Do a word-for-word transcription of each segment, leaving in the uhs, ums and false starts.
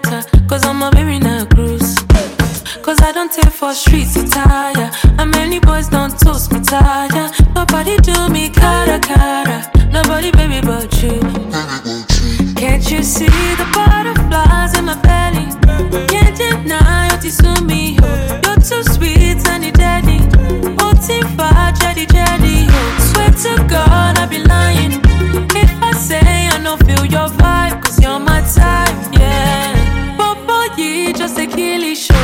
better, cause I'm a baby na cruise. Cause I don't take for streets to tire, and many boys don't toast me tire. Nobody do me cara cara, nobody baby but you. Can't you see the butterflies in my belly? Can't deny what you to me, oh. You're too sweet, honey daddy. Otifa, jetty jetty, oh. Swear to God I be lying if I say I don't feel your vibe, cause you're my type, yeah. Bobo, you just a killie show.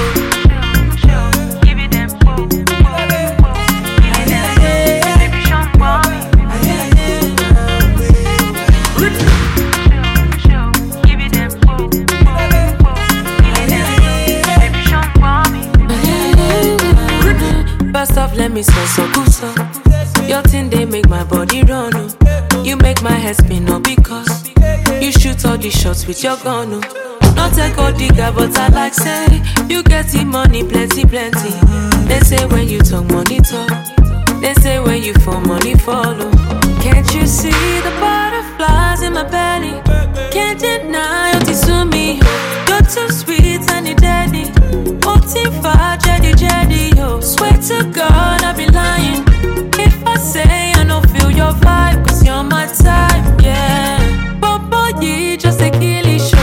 First off, let me say so good, so your thing, they make my body run, oh. You make my head spin, oh, because you shoot all the shots with your gun, oh. Not a gold digger, but I like say you get the money, plenty, plenty. They say when you talk money talk, they say when you fall money follow. Can't you see the butterflies in my belly? Can't deny what you to me, oh. You're too sweet, honey daddy. Otifa, jetty jetty, oh. Swear to God I be lying if I say I don't feel your vibe, cause you're my type, yeah. Bobo, you just a killie show.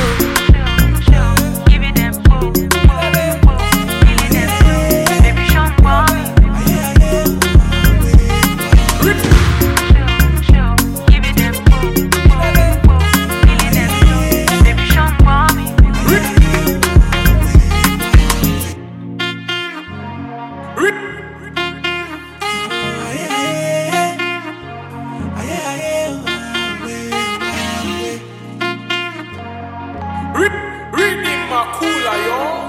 Reading my cooler, yo.